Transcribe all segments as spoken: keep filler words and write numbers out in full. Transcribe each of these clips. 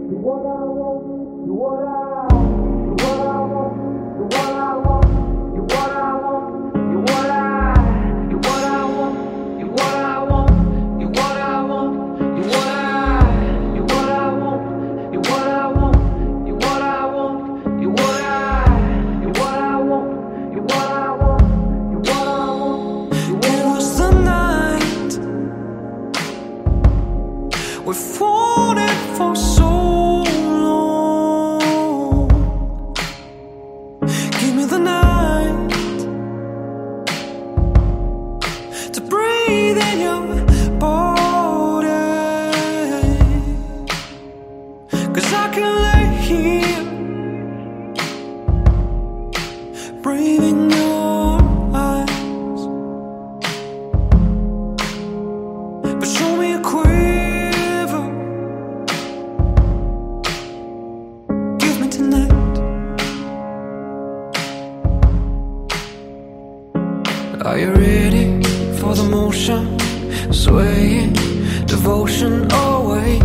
Are you ready for the motion? Swaying, devotion awake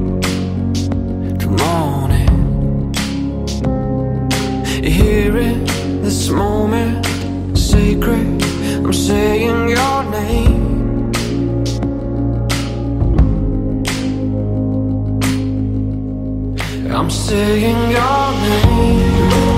to morning. You hear it, this moment sacred. I'm saying your name. I'm saying your name.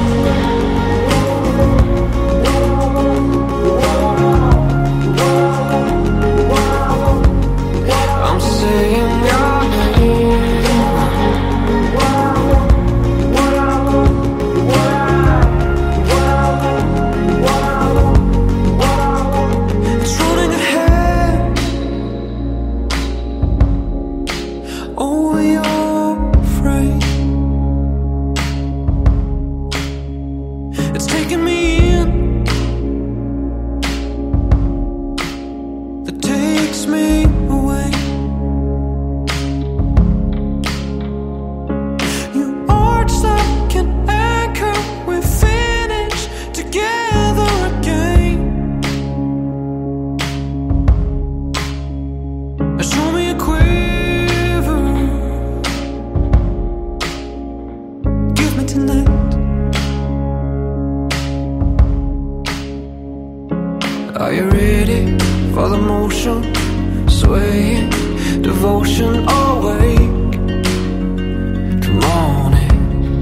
Are you ready for the motion? Swaying, devotion awake to morning.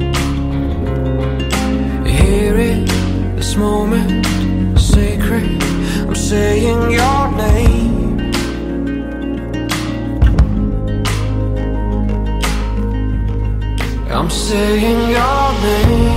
You hear it, this moment sacred. I'm saying your name. I'm saying your name.